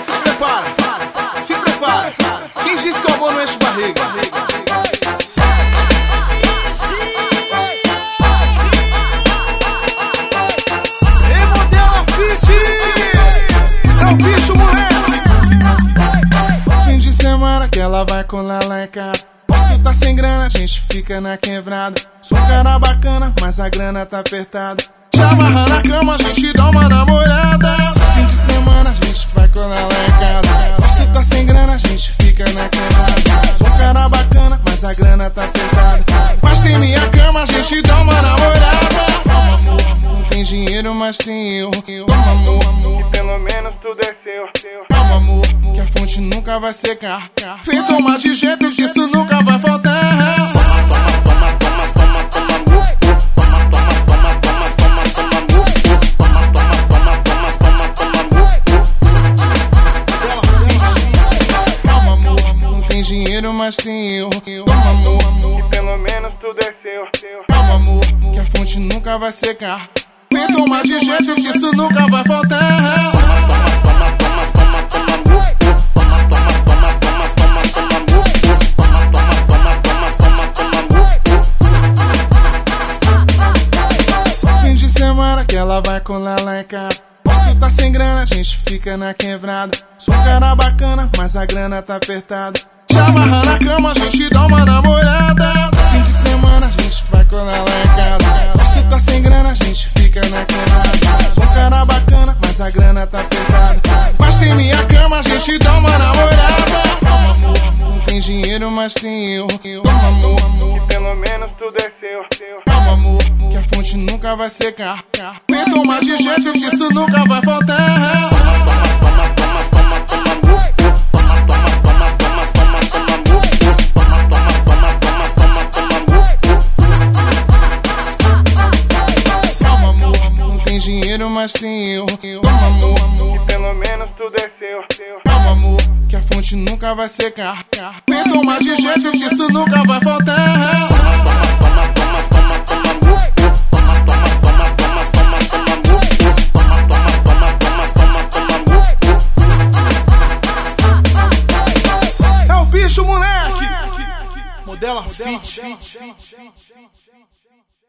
Se prepara. Quem disse que o amor não enche barriga? Ei, Modela Fit! É o bicho, moleque! Fim de semana que ela vai colar lá em casa. Posso tá sem grana, a gente fica na quebrada. Sou um cara bacana, mas a grana tá apertada. Te amarra na cama, a gente dá uma namorada. Fim de semana a gente vai colar lá em casa. Posso tá sem grana, a gente fica na quebrada. Sou um cara bacana, mas a grana tá apertada. Mas tem minha cama, a gente dá uma namorada. Toma, amor, não tem dinheiro, mas tem eu. Toma, amor, que pelo menos tudo é seu. Calma, amor, que a fonte nunca vai secar. Vem tomar de jeito que isso nunca vai faltar. Dinheiro, mas tem eu. Toma, amor, que pelo menos tudo é seu. Calma, amor, que a fonte nunca vai secar. Vem tomar de jeito que isso nunca vai faltar. Fim de semana que ela vai colar lá em casa. Posso tá sem grana, a gente fica na quebrada. Sou um cara bacana, mas a grana tá apertada. Te amarra na cama, a gente dá uma namorada. Fim de semana a gente vai colar lá em casa. Posso tá sem grana, a gente fica na quebrada. Sou um cara bacana, mas a grana tá apertada. Mas tem minha cama, a gente dá uma namorada. Calma, amor, não tem dinheiro, mas tem eu. Toma, amor, que pelo menos tudo é seu. Calma, amor, que a fonte nunca vai secar. Vem tomar de jeito que isso nunca vai faltar. Dinheiro, mas tem eu. Toma, amor, que pelo menos tudo é seu. Calma, amor, que a fonte nunca vai secar. Vem tomar de jeito que isso nunca vai faltar. É o bicho, moleque! Modela Fit.